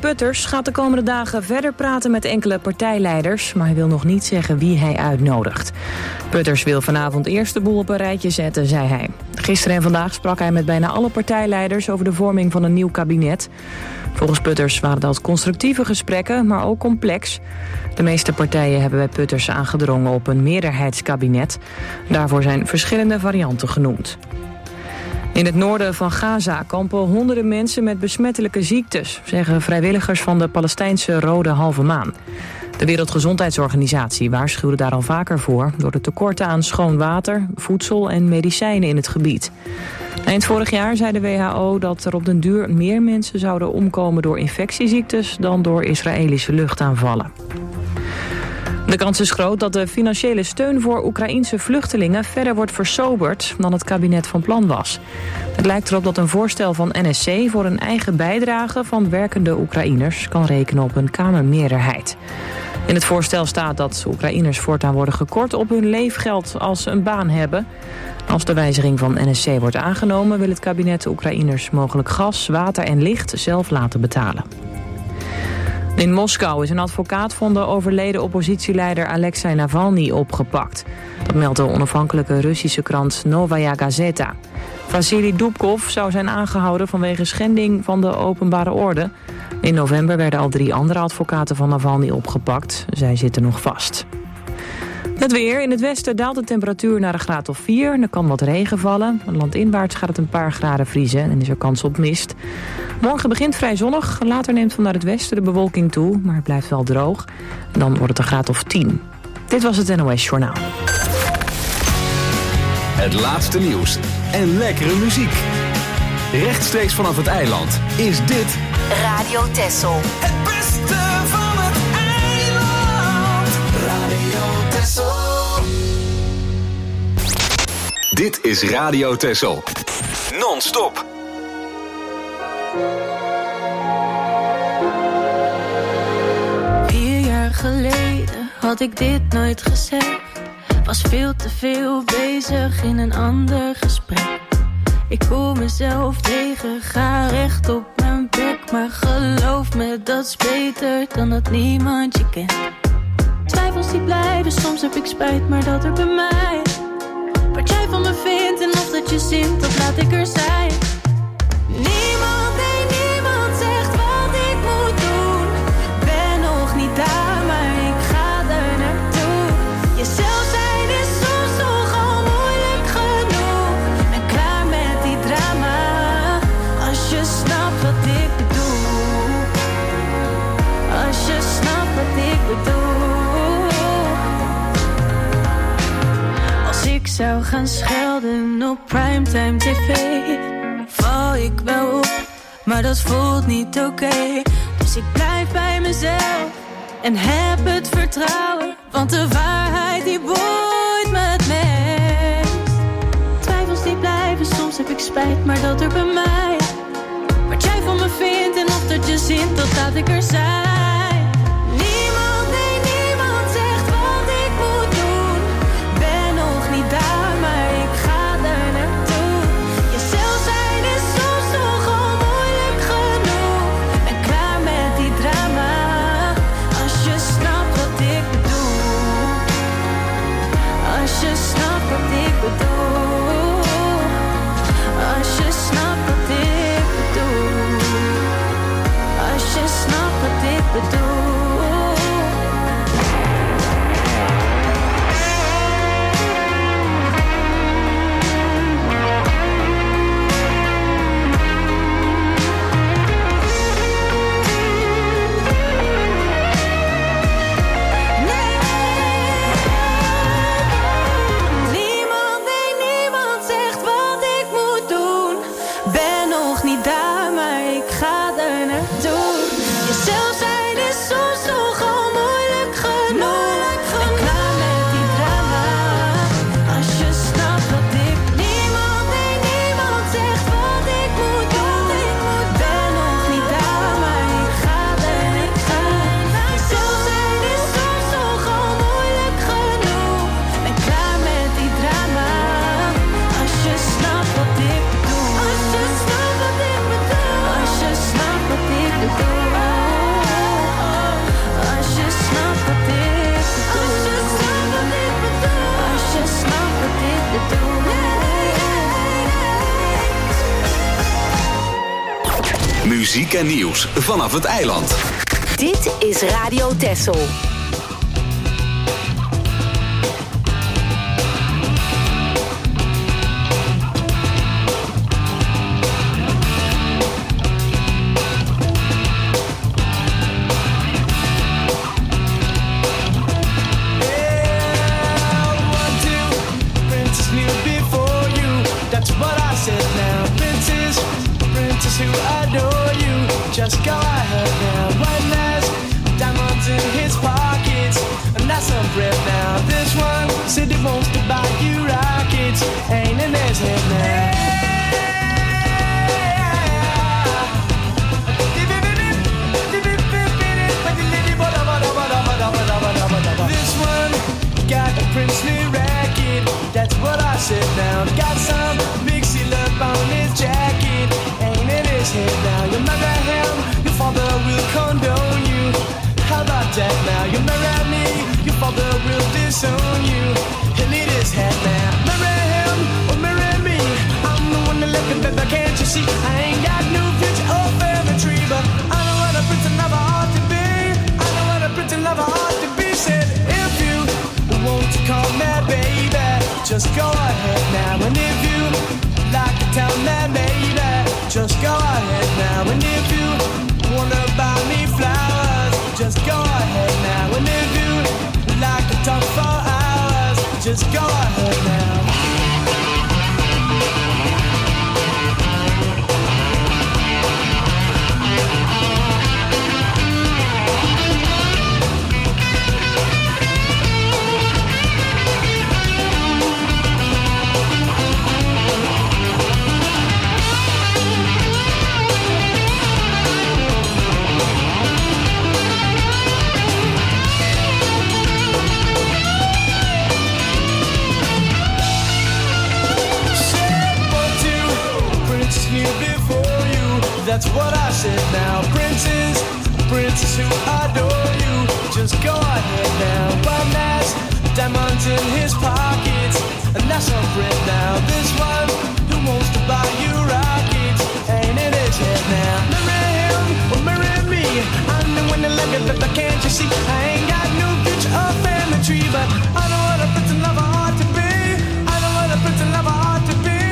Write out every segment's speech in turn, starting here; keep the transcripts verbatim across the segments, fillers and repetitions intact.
Putters gaat de komende dagen verder praten met enkele partijleiders, maar hij wil nog niet zeggen wie hij uitnodigt. Putters wil vanavond eerst de boel op een rijtje zetten, zei hij. Gisteren en vandaag sprak hij met bijna alle partijleiders over de vorming van een nieuw kabinet. Volgens Putters waren dat constructieve gesprekken, maar ook complex. De meeste partijen hebben bij Putters aangedrongen op een meerderheidskabinet. Daarvoor zijn verschillende varianten genoemd. In het noorden van Gaza kampen honderden mensen met besmettelijke ziektes, zeggen vrijwilligers van de Palestijnse Rode Halve Maan. De Wereldgezondheidsorganisatie waarschuwde daar al vaker voor door de tekorten aan schoon water, voedsel en medicijnen in het gebied. Eind vorig jaar zei de W H O dat er op den duur meer mensen zouden omkomen door infectieziektes dan door Israëlische luchtaanvallen. De kans is groot dat de financiële steun voor Oekraïense vluchtelingen verder wordt versoberd dan het kabinet van plan was. Het lijkt erop dat een voorstel van N S C voor een eigen bijdrage van werkende Oekraïners kan rekenen op een kamermeerderheid. In het voorstel staat dat Oekraïners voortaan worden gekort op hun leefgeld als ze een baan hebben. Als de wijziging van N S C wordt aangenomen wil het kabinet de Oekraïners mogelijk gas, water en licht zelf laten betalen. In Moskou is een advocaat van de overleden oppositieleider Alexei Navalny opgepakt. Dat meldt de onafhankelijke Russische krant Novaya Gazeta. Vasily Dubkov zou zijn aangehouden vanwege schending van de openbare orde. In november werden al drie andere advocaten van Navalny opgepakt. Zij zitten nog vast. Het weer. In het westen daalt de temperatuur naar een graad of vier. Er kan wat regen vallen. Landinwaarts gaat het een paar graden vriezen en is er kans op mist. Morgen begint vrij zonnig. Later neemt vanuit het westen de bewolking toe, maar het blijft wel droog. En dan wordt het een graad of tien. Dit was het N O S Journaal. Het laatste nieuws en lekkere muziek. Rechtstreeks vanaf het eiland is dit Radio Texel. Het beste van het eiland. Radio Texel. Dit is Radio Texel. Non-stop. Vier jaar geleden had ik dit nooit gezegd. Was veel te veel bezig in een ander gesprek. Ik kom mezelf tegen, ga recht op mijn bek. Maar geloof me, dat is beter dan dat niemand je kent. Twijfels die blijven, soms heb ik spijt, maar dat er bij mij. Wat jij van me vindt en of dat je zint, dat laat ik er zijn. Niemand, nee, niemand zegt wat ik moet doen. Ben nog niet daar, maar ik ga er naartoe. Jezelf zijn is soms toch al moeilijk genoeg. Ben klaar met die drama, als je snapt wat ik bedoel. Als je snapt wat ik bedoel. Als ik zou gaan schelden op primetime tv, val ik wel op, maar dat voelt niet oké. Okay. Dus ik blijf bij mezelf en heb het vertrouwen, want de waarheid die boeit me het meest. Twijfels die blijven, soms heb ik spijt, maar dat er bij mij. Wat jij van me vindt en of dat je zint, dat laat ik er zijn. Niemand, nee, niemand zegt wat ik moet doen. Ben nog niet daar, maar ik ga er naartoe. Jezelf zijn is soms toch al moeilijk genoeg. Ben klaar met die drama, als je snapt wat ik bedoel. Als je snapt wat ik bedoel. Als je snapt wat ik bedoel. Als je snapt wat ik muziek en nieuws vanaf het eiland. Dit is Radio Texel. Just go ahead now. One last diamonds in his pockets, and that's some bread now. This one said he wants to buy you rockets, ain't in his head now. This one got a princely racket, that's what I said now. Got some big seal up on his jacket, ain't in his head now. You marry him, your father will condone you. How about that now? You marry me, your father will disown you. He'll need his head now. Marry him or marry me, I'm the one that left him, baby, can't you see? I ain't got no future or family tree, but I know what a pretty lover ought to be. I know what a pretty lover ought to be. Said if you want to call me baby, just go ahead now. And if you like to tell me maybe, just go ahead now. And if you wanna buy me flowers, just go ahead now. And if you like to talk for hours, just go ahead now. That's what I said now. Princes, princes who adore you, just go ahead now. One last diamonds in his pockets, and that's some bread now. This one who wants to buy you rockets, ain't in his head now. Marry him or marry me, I'm the one that love you, but can't you see? I ain't got no future or family tree, but I know what a pretty lover ought to be. I know what a pretty lover ought to be.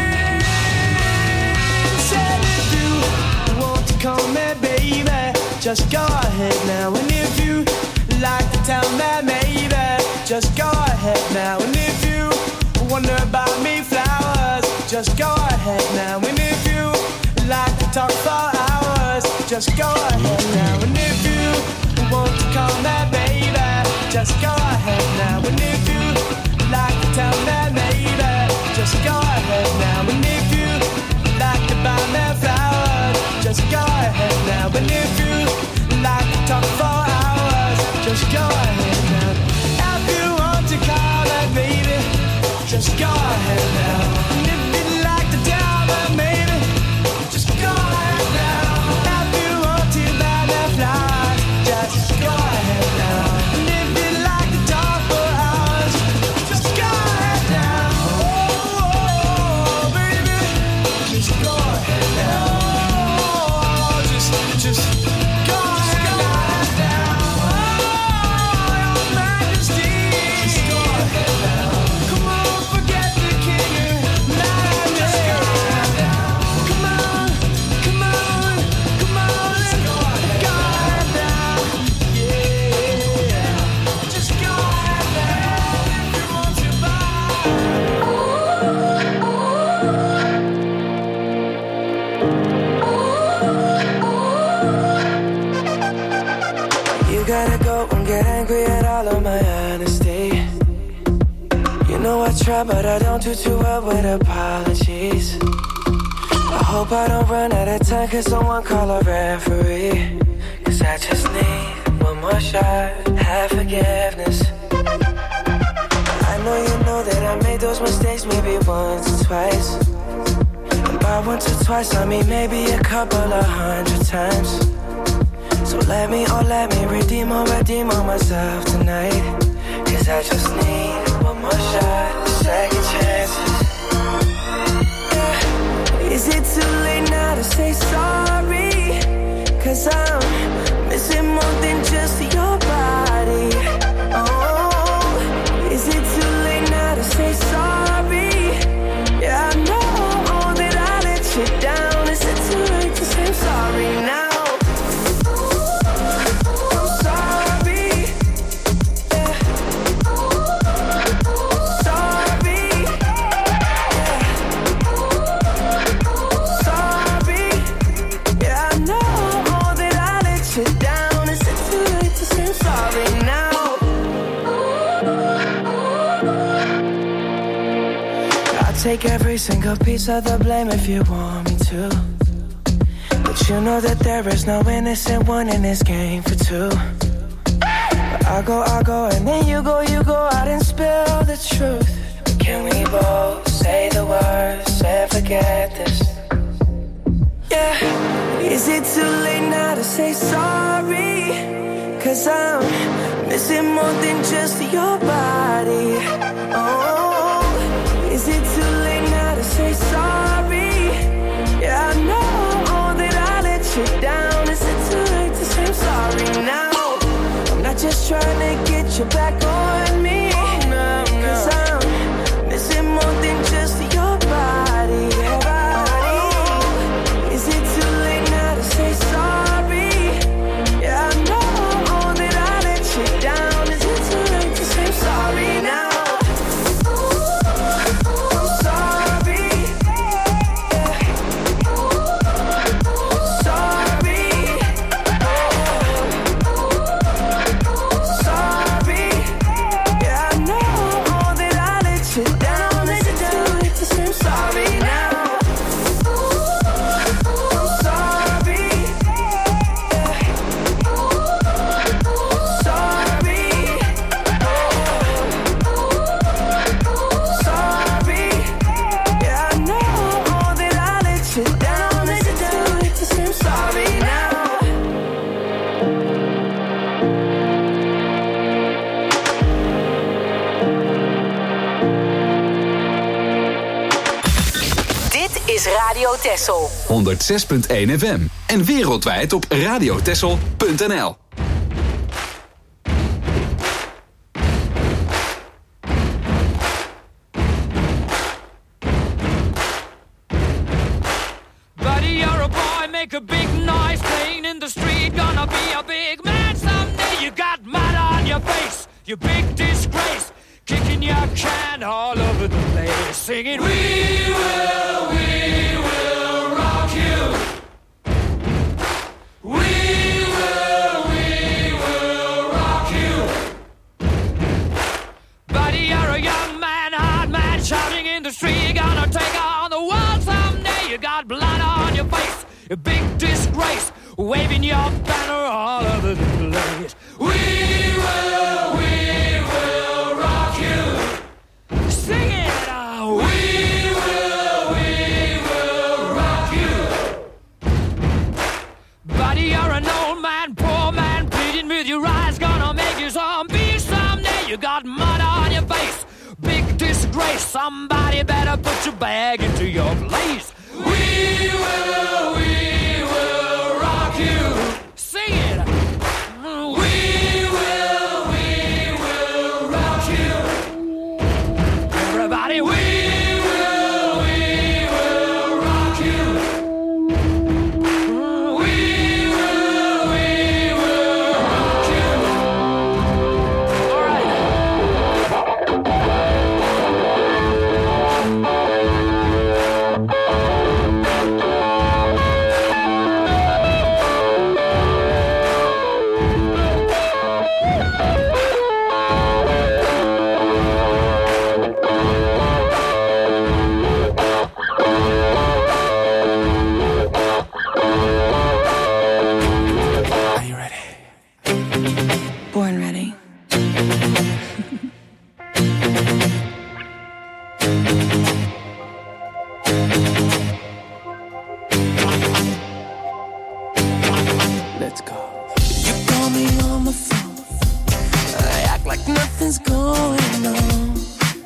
Said if you want to call me baby, just go ahead now. And if you like to tell me maybe, just go ahead now. And if you wonder about me flowers, just go ahead now. And if you like to talk for hours, just go ahead now. And if you want to call me baby, just go ahead now. And if you like to tell me maybe, just go ahead now. And if you like to buy me flowers, just go ahead now. And if you like to talk for hours, just go ahead now. If you want to call me baby, just go ahead now. And if you like to tell me maybe, just go ahead now. If you want to buy me flowers, just go ahead now. And if you like to talk for hours, just go ahead now. Oh, oh, baby, just go ahead now. Oh, just, just go ahead now. Oh, your majesty, just go ahead now. Come on, forget the king and majesty. Come on, come on, come on, let's go ahead now. Yeah, just go ahead now. If you want to buy. You gotta go and get angry at all of my honesty. You know I try, but I don't do too well with apologies. I hope I don't run out of time, cause someone call a referee. Cause I just need one more shot, have forgiveness. I know you know that I made those mistakes maybe once or twice. And by once or twice I mean maybe a couple of hundred times. So let me, oh let me redeem or redeem on myself tonight. Cause I just need one more shot, second chances. Yeah. Is it too late now to say sorry? 'cause I'm missing more than just your body. Oh, is it too late now to say sorry? Yeah, I know that I let you down. Is it too late to say sorry now? Take every single piece of the blame if you want me to, but you know that there is no innocent one in this game for two. But I go, I go, and then you go, you go out and spill the truth. Can we both say the words and forget this? Yeah, is it too late now to say sorry? 'Cause I'm missing more than just your body. Oh, is it too late now to say sorry? Yeah, I know that I let you down. Is it too late to say I'm sorry now? I'm not just trying to get you back on me. No, no. 'Cause I'm missing more than just your body. Oh, is it too late now to say sorry? Yeah, I know that I let you down. Is it too late to say I'm sorry now? Radio Texel honderdzes punt één F M en wereldwijd op radiotexel punt n l. Buddy, you're a boy, make a big noise playing in the street. Gonna be a big man someday. You got mud on your face, you big disgrace. Kicking your can all over the place, singing, we will, we will rock you. We will, we will rock you. Buddy, you're a young man, hard man, shouting in the street. You're gonna take on the world someday. You got blood on your face, a big disgrace, waving your banner all over the place. We will, we will rock you. Sing it out. We will, we will rock you. Buddy, you're an old man, poor man, pleading with your eyes, gonna make you zombie someday. You got mud on your face, big disgrace. Somebody better put your bag into your place. We will, we will rock you. Sing it. We will, we will rock you. Everybody, we will, we will rock you. We will, we will rock you. All right. Are you ready? Born ready. Let's go. You call me on the phone, I act like nothing's going on.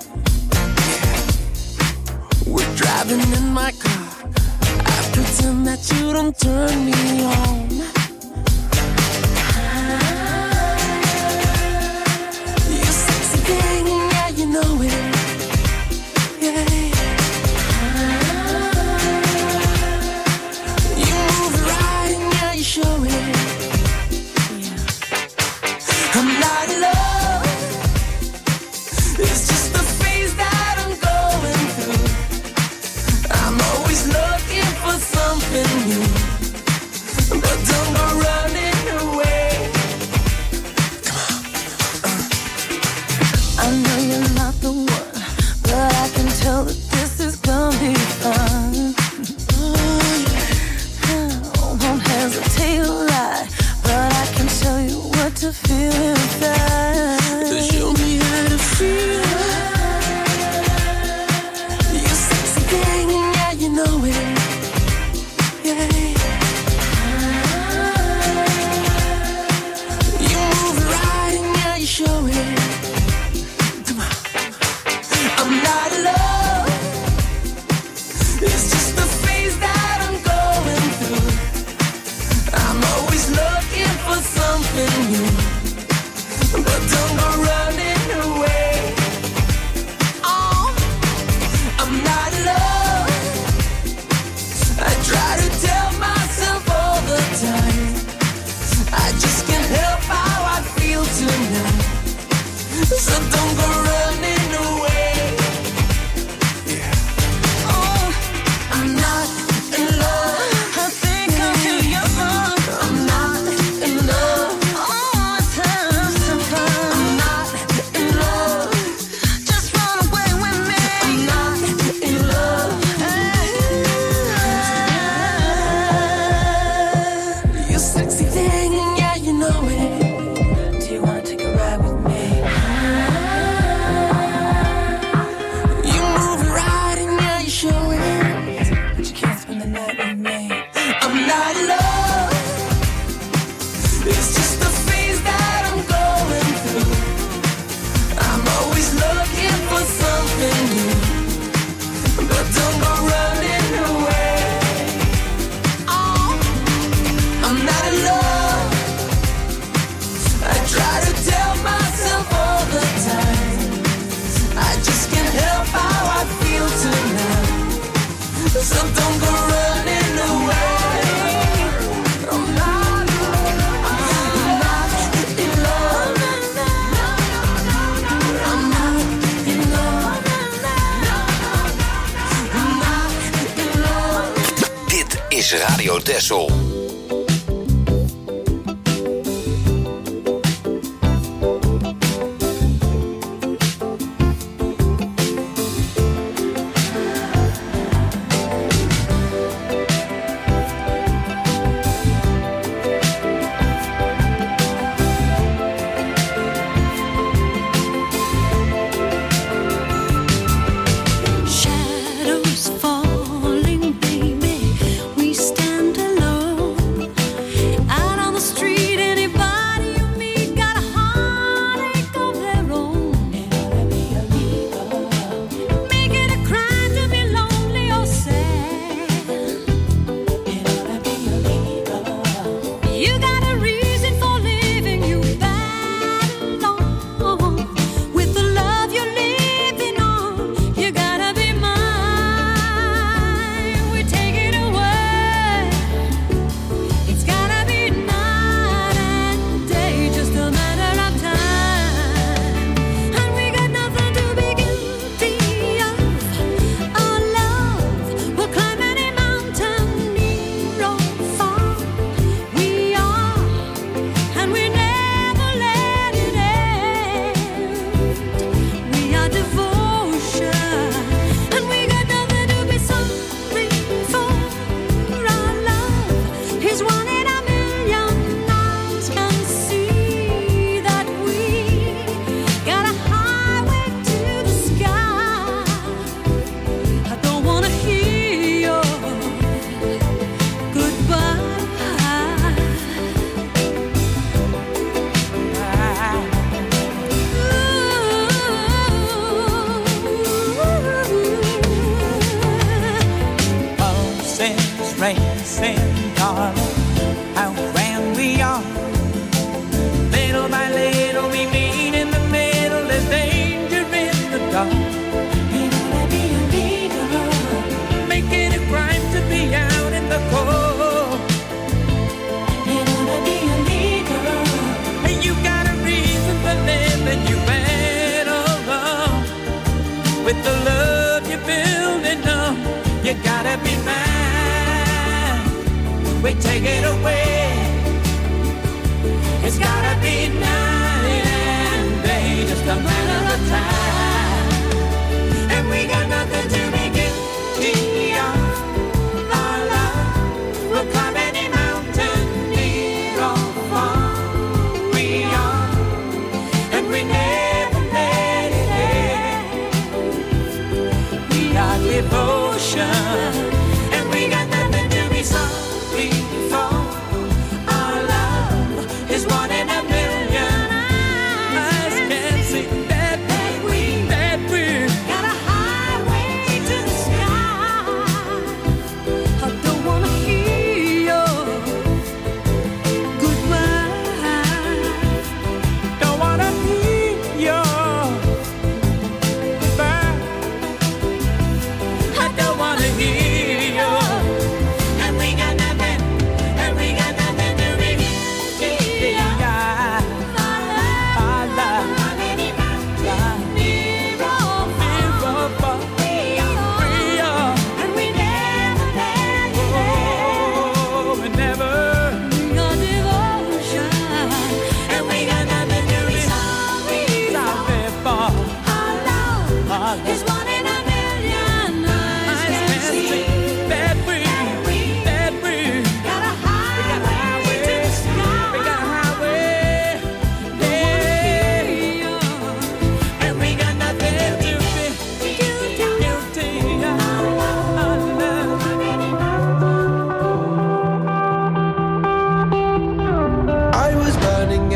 We're driving in my car, I pretend that you don't turn me on. to feel that. So show me how to feel. You sexy thing, yeah, you know it. Yeah. You move it right and yeah, you show it. Come on. I'm not in love. It's just the phase that I'm going through. I'm always looking for something new, but don't go running away. Oh, I'm not in love. I try to tell myself all the time. I just can't help how I feel tonight. So don't go running away. Yeah. Oh, I'm not in love. I think I'm too young. I'm not in love. Oh, it's time to find. I'm not in love. Just run away with me. I'm not in love. You sexy thing, yeah, you know it. Do you want to take a ride with me? You move it right and yeah, you show it. But you can't spend the night with me. I'm not in love. It's just the phase that I'm going through. I'm always looking for something new, but don't go running away. Oh, I'm not in love. I try to tell myself all the time. I just can't help how I feel tonight. So don't go running away. I'm not, I'm not in love. I'm not in love. I'm not in love. Dit is Radio Texel. Shadows falling, baby. We stand alone out on the street. Anybody you meet got a heartache of their own. Make it a crime to be lonely or sad. You got a reason for living, you battle on with the love you're living on. You gotta be mine. We take it away. It's gotta be night and day, just a matter of time. And we got nothing to be guilty of. Our love will climb any mountain, near or far. We are, and we never let it end. We are devotion, and we got nothing to be sorry for. Our love is one in a million. Eyes can see that we got a highway to the sky. I don't wanna hear your goodbye. Pulses racing, darling, how grand we are. Little by little we meet in the middle. There's danger in the dark. You wanna be a leader, make it a crime to be out in the cold. You wanna be a leader, and you got a reason for living. You better run with the love you're building up. You gotta be mine. We take it away. It's gotta be night and day, just a matter of time. And we got nothing to be guilty of. Our love will climb any mountain, near or far. We are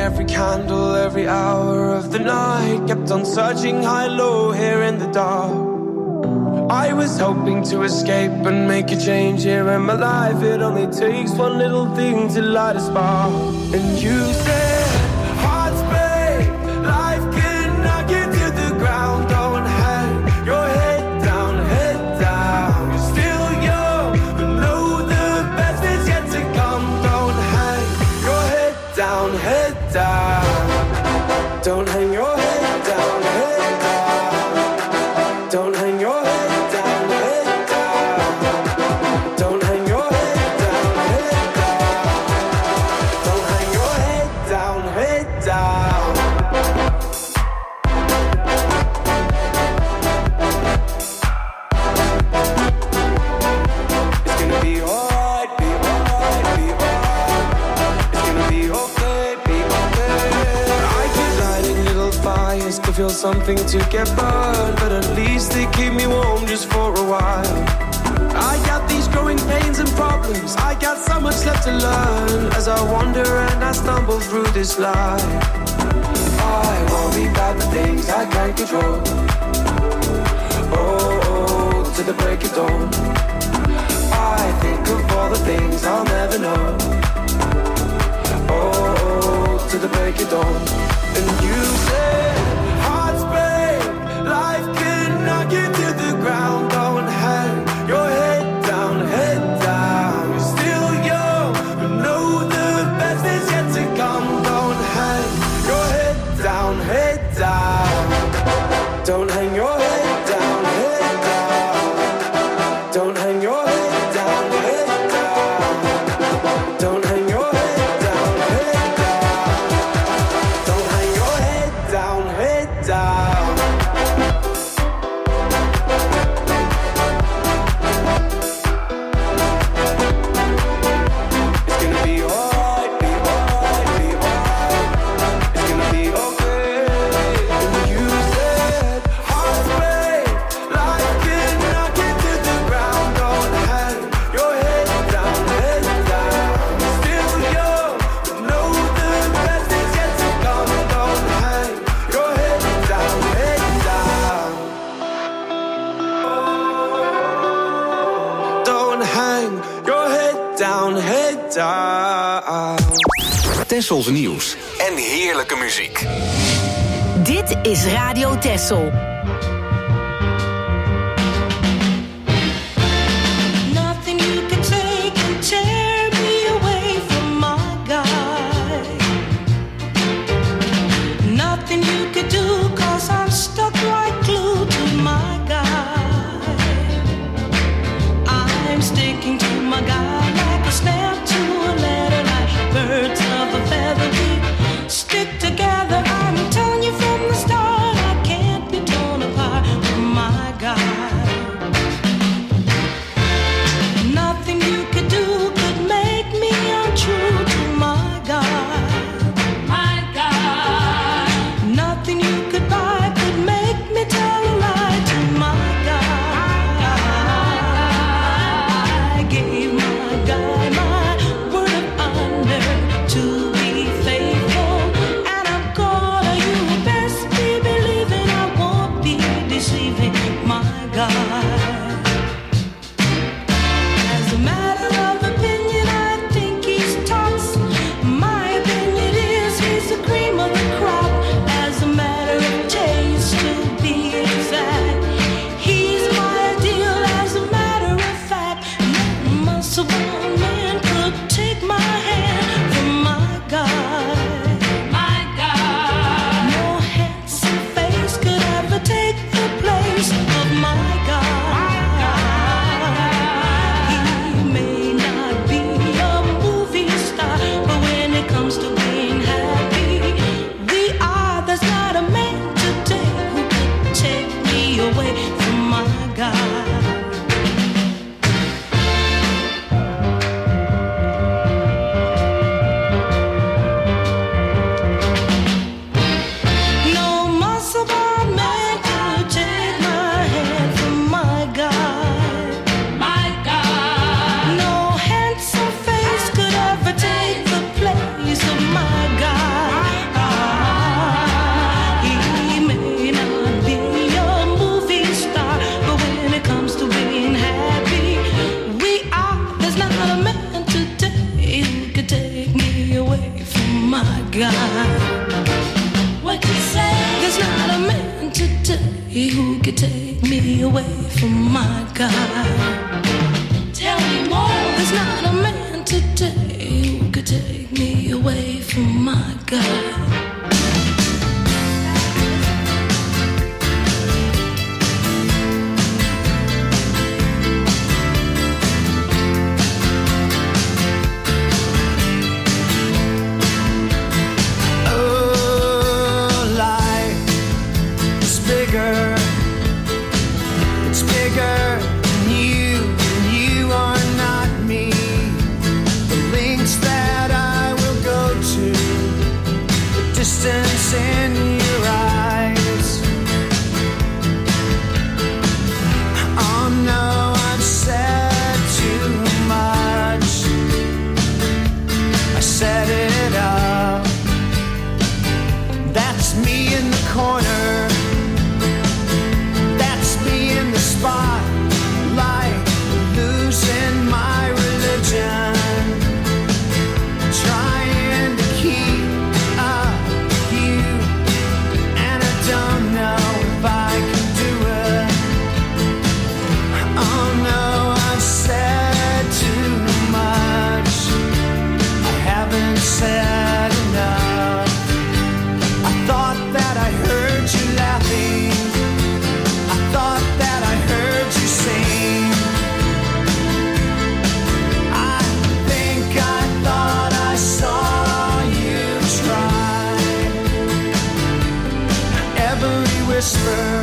every candle, every hour of the night. Kept on searching high-low here in the dark. I was hoping to escape and make a change here in my life. It only takes one little thing to light a spark. And you said, hearts break, life can knock you to the ground. Don't hang your head down, head down. You're still young, but know the best is yet to come. Don't hang your head down, head down. Don't hang your head down, head down. Don't hang your head. Feel something to get burned, but at least they keep me warm just for a while. I got these growing pains and problems, I got so much left to learn. As I wander and I stumble through this life, I worry about the things I can't control. Oh, oh, to the break of dawn, I think of all the things I'll never know. Oh, oh, to the break of dawn. And you said, hearts break, life can knock you to the ground. Don't hang your head down, head down. You're still young, but know the best is yet to come. Don't hang your head down, head down. Don't hang your head down, head down. Don't hang your head down, head down. Don't hang your head down, head down. Don't hang your head down, head down. It's gonna be alright, be alright, be alright. It's gonna be okay. And you said, hearts break, life can knock you to the ground. Don't hang your head down, head down. Still young, but know the best is yet to come. Don't hang your head down, head down. Don't hang your head down, head down. Tessels nieuws en heerlijke muziek. Dit is Radio Tessel. Nothing you can say can tear me away from my guy. Nothing you could do, cause I'm stuck like glue to my guy. I'm sticking to my guy like a snap to a letter, like birds of a feather we stick together. I'm telling you from the start, I can't be torn God. What you say? There's not a man today who could take me away from my God. Tell me more. There's not a man today who could take me away from my God. Distance in your eyes. Oh no, I've said too much. I set it up. That's me in the corner. That's me in the spotlight, losing my religion. Trying to keep up. Don't know if I can do it. Oh no, I've said too much. I haven't said enough. I thought that I heard you laughing. I thought that I heard you sing. I think I thought I saw you try. Every whisper,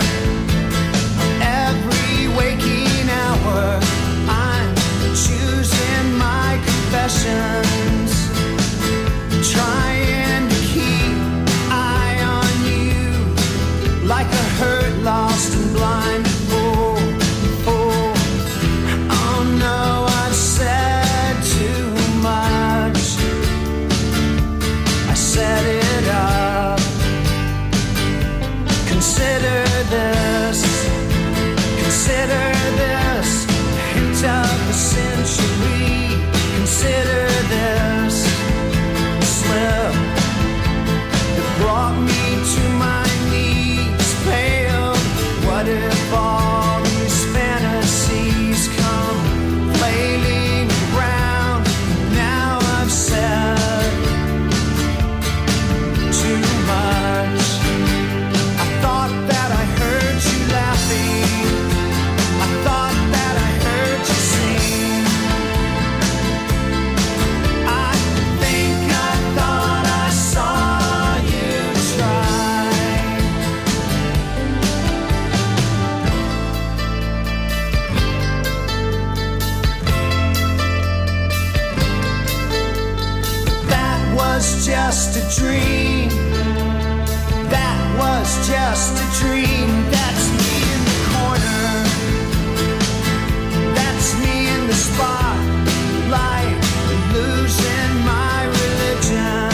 every waking hour, I'm choosing my confessions, trying to keep eye on you, like a hurt, lost and blind fool. Oh, oh no, I've said too much. I set it up. Consider this, consider this, hint of the century. Consider this slip that brought me to my knees, pale. What if all these fantasies come flailing around? Now I've said too much. Just a dream. That was just a dream. That's me in the corner. That's me in the spotlight, losing my religion,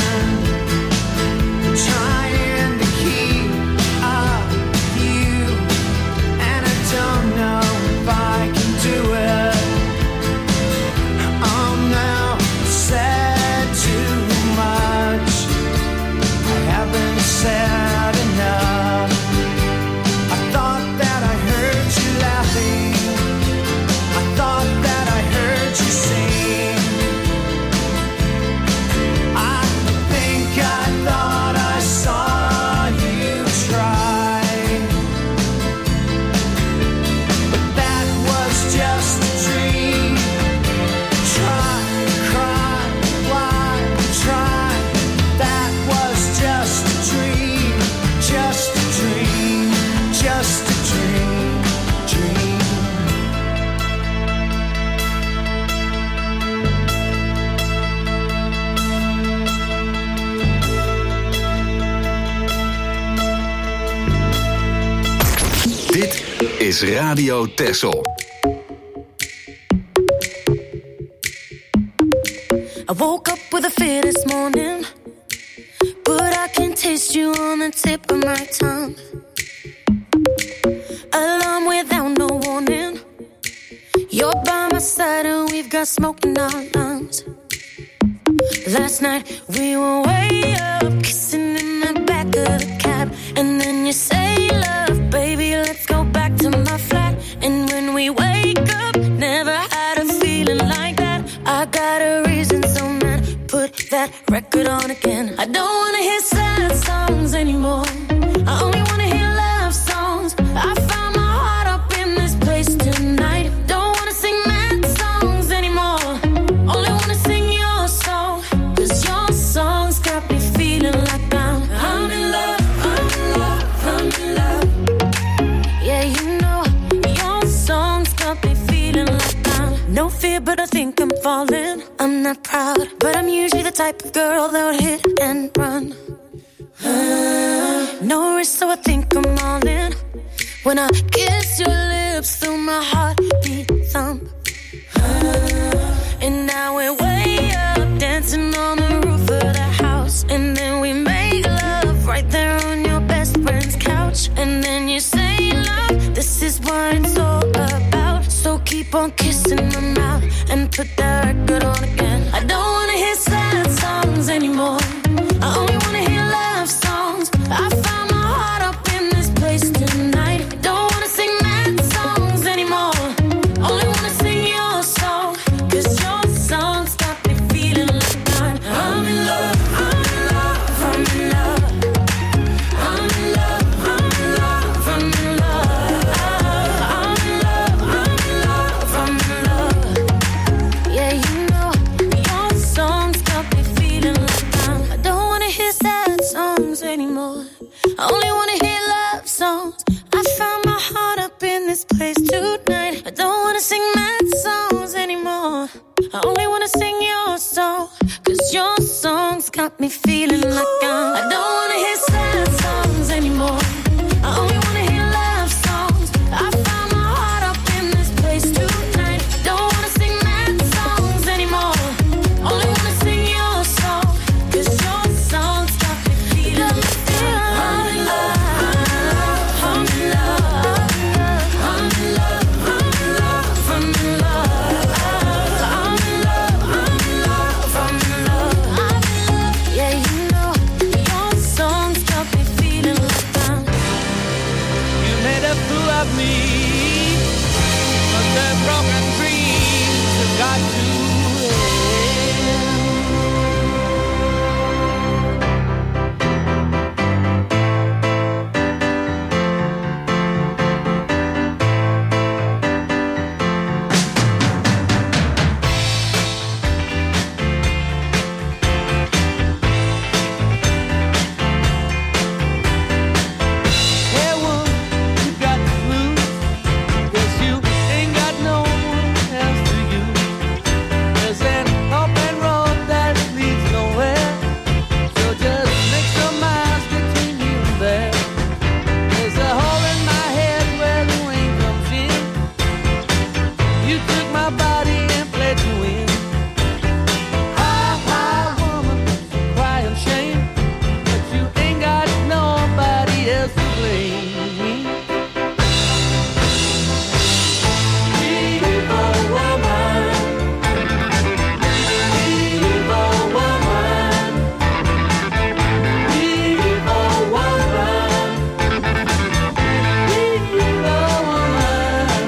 trying to keep up with you, and I don't know if I can do it. Oh no, said too much. I haven't said enough. I thought that I heard you laughing. I thought that I heard you sing. I think I thought I saw you try. But that was just a dream. Try, cry, lie, try. That was just a dream. Just a dream. Just a dream. Dream. Dit is Radio Texel. I woke up with a fear this morning, but I can taste you on the tip of my tongue. Alarm without no warning. You're by my side and we've got smoke in our lungs. Last night we were way up, kissing in the back of the cab. And then you say, love, baby, let's go back to my flat. And when we wake up, never had a feeling like that. I got a reason, so man, put that record on again. I don't wanna hear sad songs anymore. I only wanna hear love songs. I found my heart up in this place tonight. Don't wanna sing mad songs anymore. Only wanna sing your song. Cause your songs got me feeling like I'm I'm in love, I'm in love, I'm in love. Yeah, you know, your songs got me feeling like I'm no fear, but I think I'm falling. I'm not proud, but I'm usually the type of girl that would hit and run. Uh, no risk, so I think I'm all in. When I kiss your lips through my heartbeat thump. Uh, and now we're way up, dancing on the roof of the house. And then we make love right there on your best friend's couch. And then you say, love, this is what it's all about. So keep on kissing my mouth and put that record on again. I don't wanna hear sad songs anymore. I only wanna hear love songs. I found my heart up in this place tonight. Don't wanna sing mad songs anymore. Only wanna sing your song. Cause your songs got me feeling like I'm I'm in love, I'm in love, I'm in love. I'm in love, I'm in love, I'm in love. I'm in love, I'm in love, I'm in love. Yeah, you know, your songs got me feeling like I'm I don't wanna hear sad songs anymore. I only wanna hear love songs. I found my heart up in this place tonight. I don't wanna sing mad songs anymore. I only wanna sing your song. Cause your songs got me feeling like I'm I don't wanna hear sad songs anymore. I only wanna hear love songs. I found my heart up in this place tonight. I don't wanna sing mad songs anymore. Only wanna sing your song. Cause your songs got me feeling like I'm in love, I'm in love, I'm in love, I'm in love, I'm in love, I'm in love, I'm in love, I'm in love, I'm in love. Yeah, you know, your songs got me feeling like I'm You made a fool of me, but the broken dreams have got to end. Hey, woman, you got the blues, 'cause you ain't got no one else to use. There's an open road that leads nowhere, so just make some miles between you and there. There's a hole in my head where the rain comes in. You took my body and played to win. Hi, hi, woman, cry and shame, but you ain't got nobody else to blame. Evil woman, evil woman, evil woman, evil woman.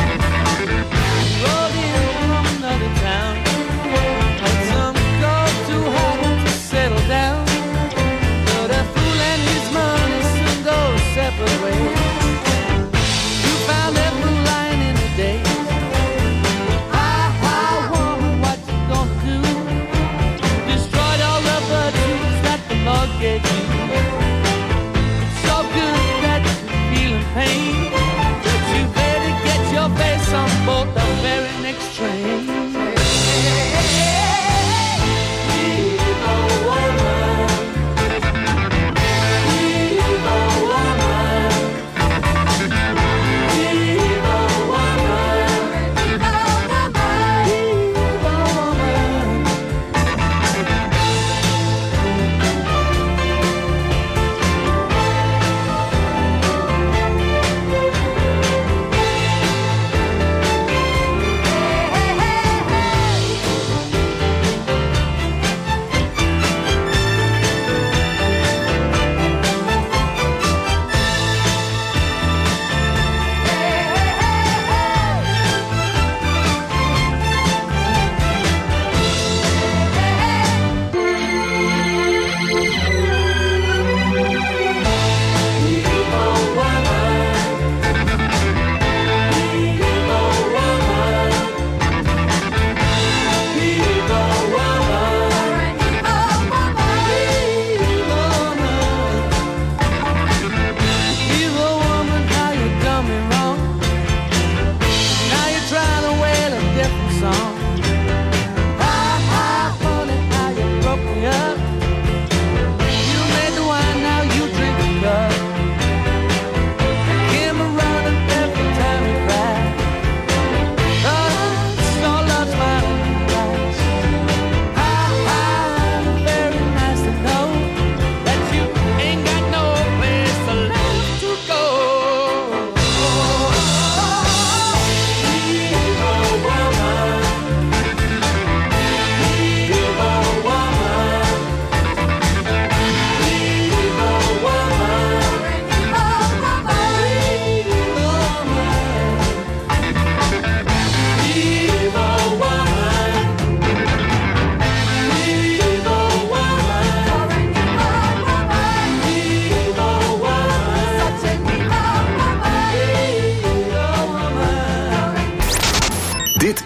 Rode in from another town, had some gold too hard to settle down. But a fool and his money soon go separate ways. You found that blue line in the day. Hi, hi, woman, what you gonna do? Destroyed all the virtues that the Lord gave you. It's so good that you're feeling pain, but you better get your face on board the very next train. Evil woman, evil woman, evil woman, evil woman.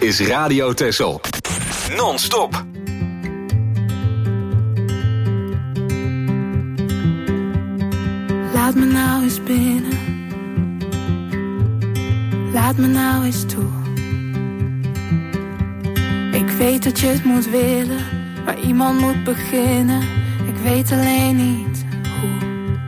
is Radio Texel. Non-stop. Laat me nou eens binnen. Laat me nou eens toe. Ik weet dat je het moet willen, maar iemand moet beginnen. Ik weet alleen niet hoe.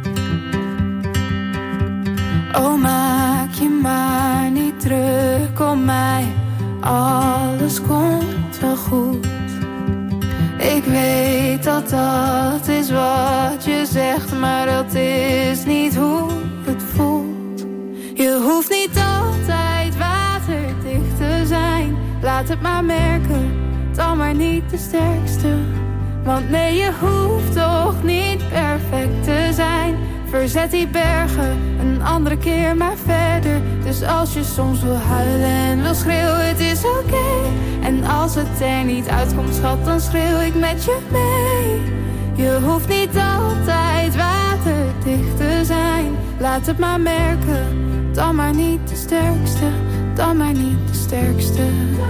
Oh, maak je maar niet druk om mij. Alles komt wel goed. Ik weet dat dat is wat je zegt, maar dat is niet hoe het voelt. Je hoeft niet altijd waterdicht te zijn. Laat het maar merken, dan maar niet de sterkste. Want nee, je hoeft toch niet perfect te zijn. Verzet die bergen, een andere keer maar verder. Dus als je soms wil huilen en wil schreeuwen, het is oké. Okay. En als het er niet uitkomt, schat, dan schreeuw ik met je mee. Je hoeft niet altijd waterdicht te zijn. Laat het maar merken, dan maar niet de sterkste. Dan maar niet de sterkste.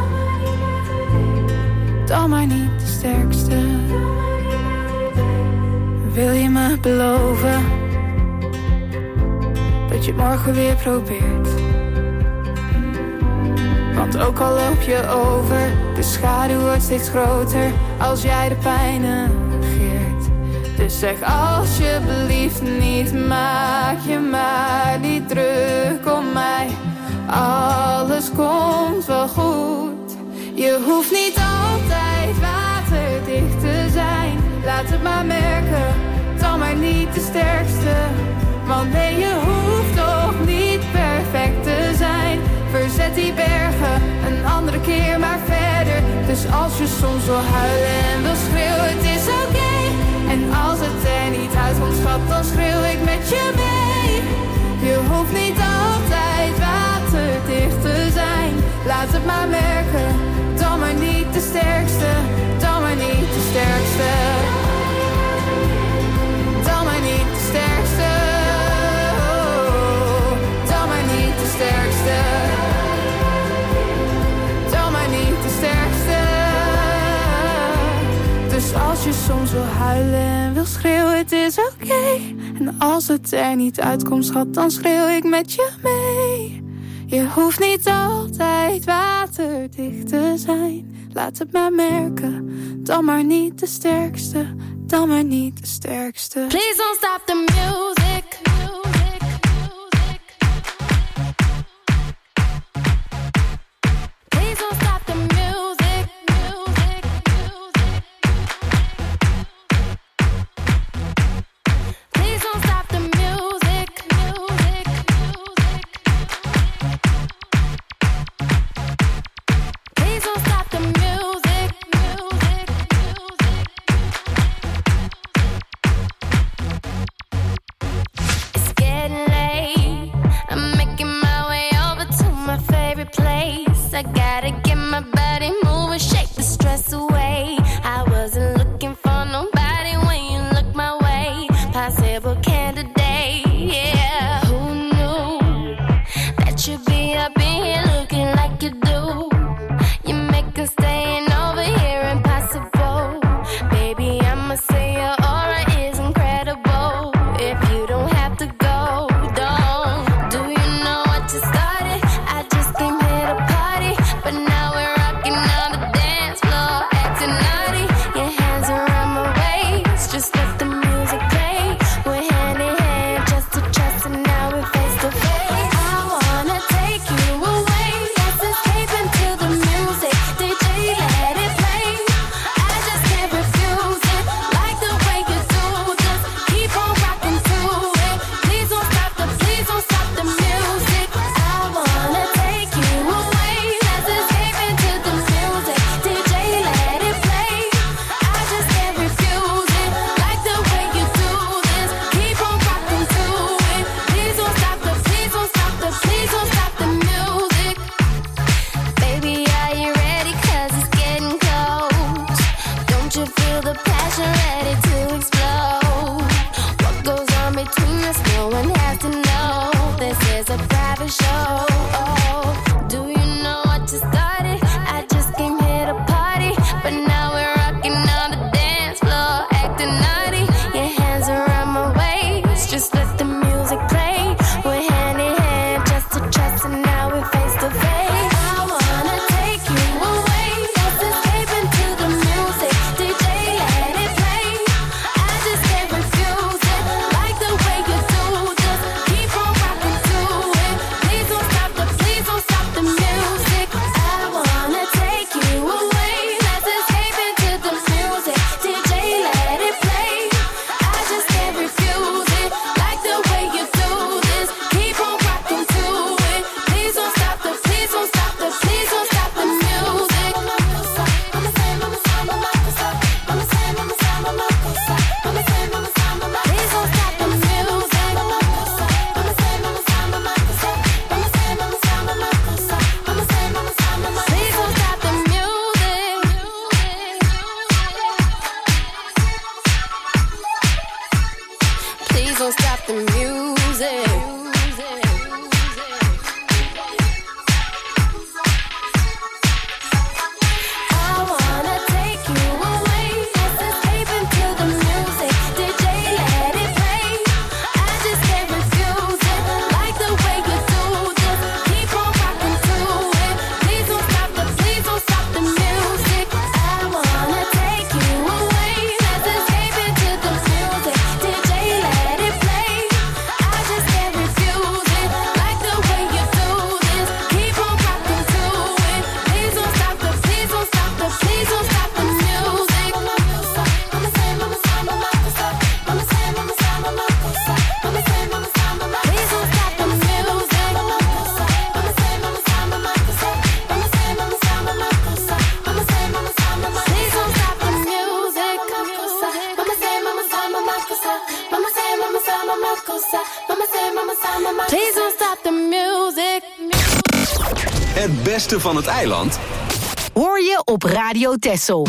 Dan maar niet de sterkste. Wil je me beloven dat je het morgen weer probeert? Want ook al loop je over, de schaduw wordt steeds groter als jij de pijn negeert. Dus zeg alsjeblieft niet, maak je maar niet druk om mij. Alles komt wel goed. Je hoeft niet altijd waterdicht te zijn. Laat het maar merken, dan maar niet de sterkste. Want nee, je hoeft toch niet perfect te zijn. Verzet die bergen, een andere keer maar verder. Dus als je soms wil huilen en wil schreeuwen, het is oké. Okay. En als het er niet uitkomt, schat, dan schreeuw ik met je mee. Je hoeft niet altijd waterdicht te zijn. Laat het maar merken, dan maar niet de sterkste. Dan maar niet de sterkste. Dan maar niet de sterkste. Dan maar niet de sterkste. Dan maar niet de sterkste. Dus als je soms wil huilen en wil schreeuwen, het is oké. Okay. En als het er niet uitkomt, schat, dan schreeuw ik met je mee. Je hoeft niet altijd waterdicht te zijn. Laat het maar merken, dan maar niet de sterkste. Dan maar niet de sterkste. Please don't stop the music. Music, music. Please don't stop the music. Music, music. Please don't stop the music. Music, music. Please don't stop the music. Music, music. It's getting late. I'm making my way over to my favorite place. I gotta get my body moving, shake the stress away. I wasn't looking for nobody when you look my way. Possible candidate, yeah. Who knew that you'd be up in here looking like you do? You make us staying over here impossible. Baby, I'ma say your aura is incredible. If you don't have to go, don't. Do you know what you started? I just came here to party, but now don't stop the music. Please don't stop the music. Het beste van het eiland hoor je op Radio Texel.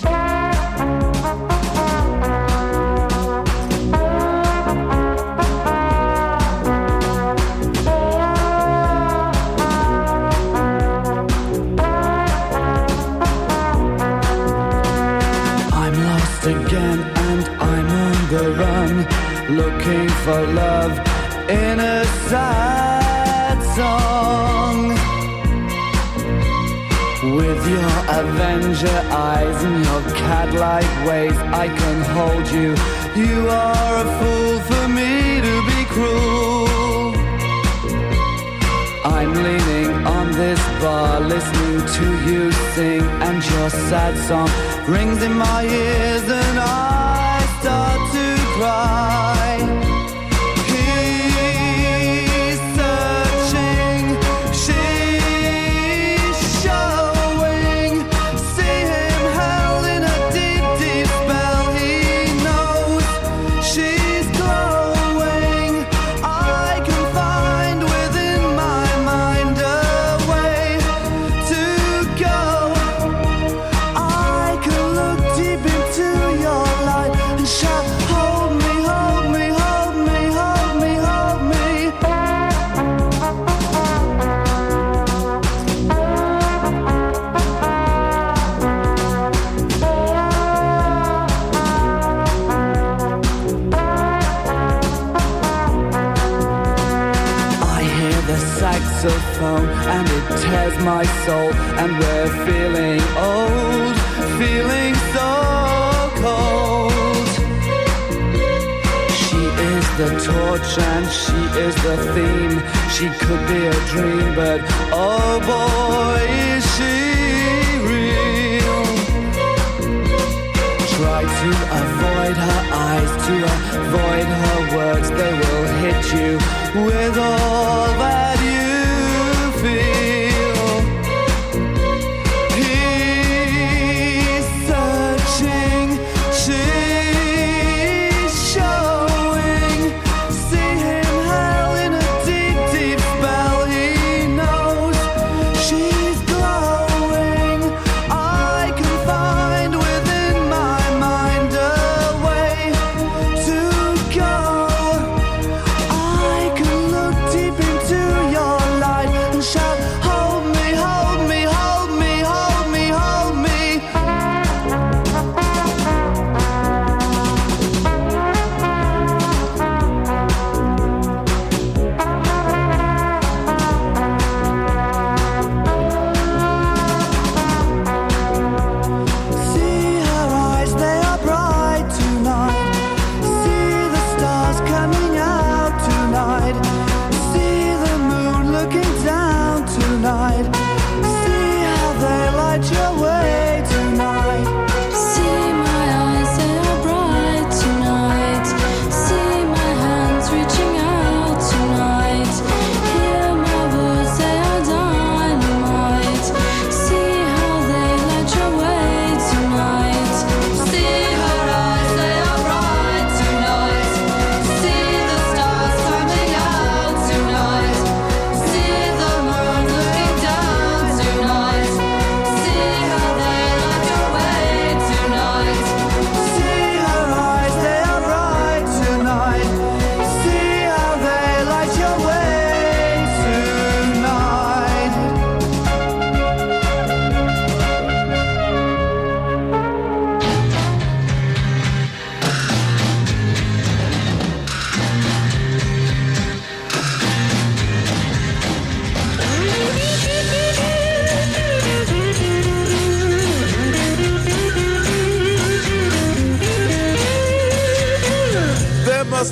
I'm lost again and I'm on the run, looking for love in a sad song. With your Avenger eyes and your cat-like ways, I can hold you. You are a fool for me to be cruel. I'm leaning on this bar, listening to you sing, and your sad song rings in my ears and I start to cry. And it tears my soul, and we're feeling old, feeling so cold. She is the torch and she is the theme. She could be a dream, but oh boy, is she real. Try to avoid her eyes, to avoid her words. They will hit you with all that you feel. He's searching, she's showing. See him held in a deep, deep spell. He knows she's glowing. I can find within my mind a way to go. I can look deep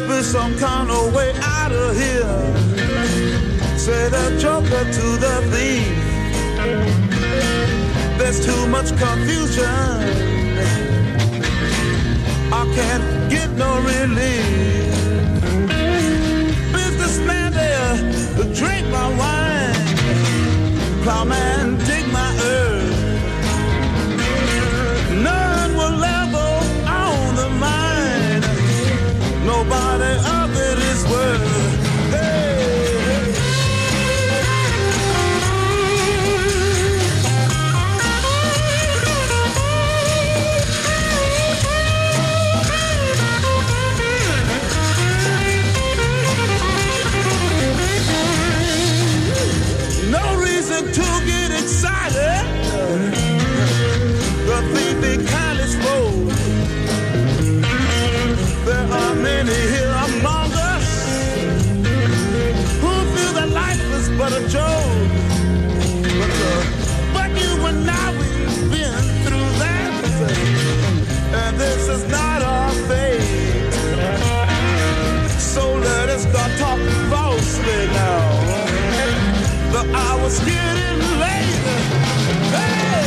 be some kind of way out of here. Say the joker to the thief. There's too much confusion. I can't get no relief. Businessman there, drink my wine. Plowman, dig my earth. None will level on the mine. Nobody of it is worth. Hey. To get excited, the thief be kindly spoke. There are many here among us who feel that life is but a joke. But, uh, but you and I, we've been through that, and this is not our fate. So let us start talking falsely now. The hour's getting late. Hey!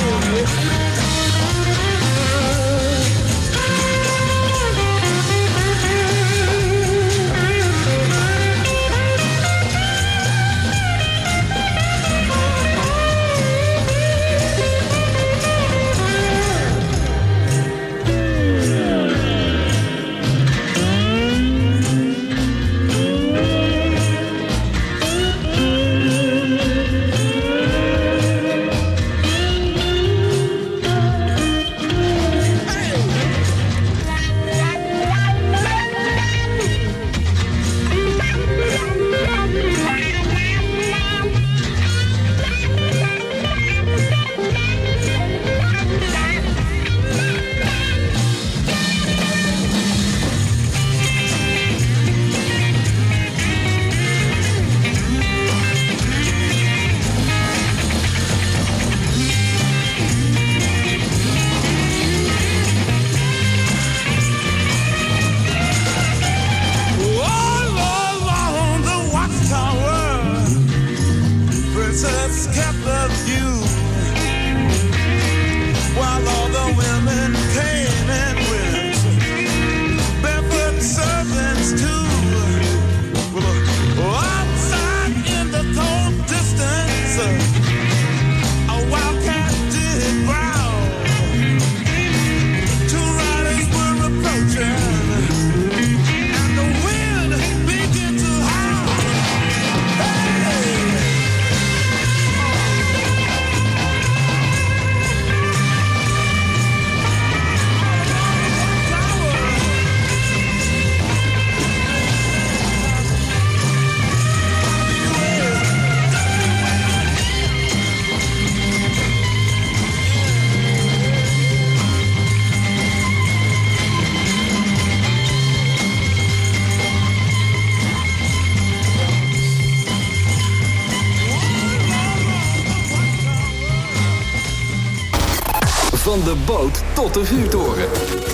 Van de boot tot de vuurtoren.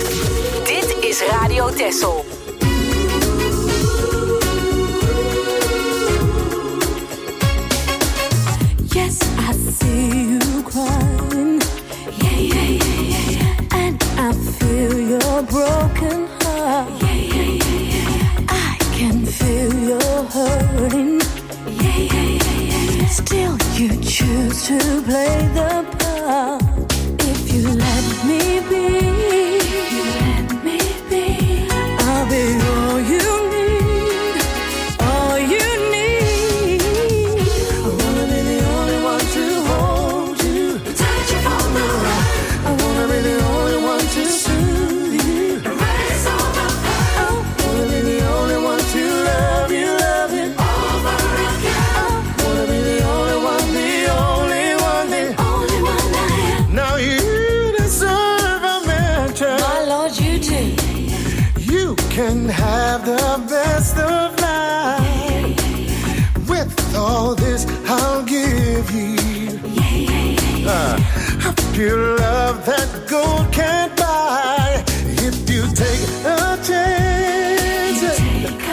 Dit is Radio Texel. Yes, I see you crying. Yeah, yeah, yeah, yeah, yeah. And I feel your broken heart. Yeah, yeah, yeah, yeah. I can feel your hurting. Yeah, yeah, yeah, yeah, yeah. Still you choose to play the part. If you let me be, you let me be, I'll be all you need, all you need. I wanna be the only one to hold you, touch you on the right. I wanna be the only one to soothe you, erase all the pain. I wanna be the only one to love you, love you over again. I wanna be the only one, the only one, the only one I am. Now you can have the best of life. With all this I'll give you uh, a pure love that gold can't buy. If you take a chance,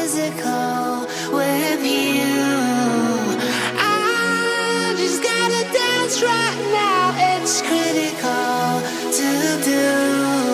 physical with you. I just gotta dance right now. It's critical to do.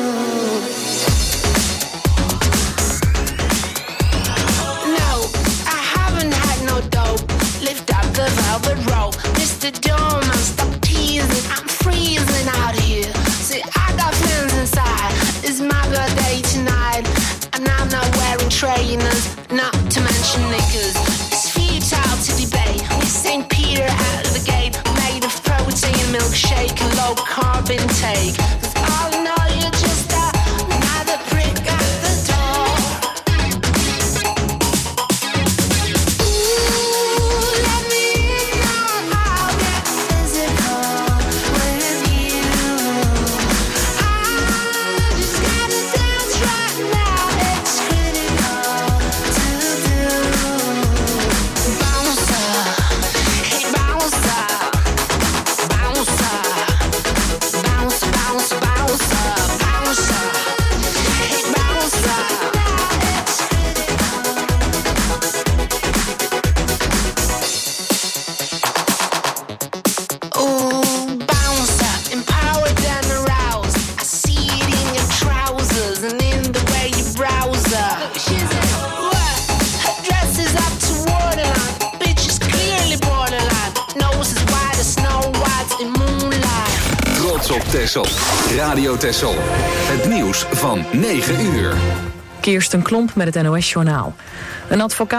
The velvet rope, Mister Doorman, stop teasing. I'm freezing out here. See, I got fans inside. It's my birthday tonight, and I'm not wearing trainers, not to mention knickers. It's futile to debate with Saint Peter out of the gate, made of protein, milkshake, and low carb intake. 'Cause all I know you're just a, another prick at the door. Op Texel. Radio Texel. Het nieuws van negen uur. Kirsten Klomp met het N O S Journaal. Een advocaat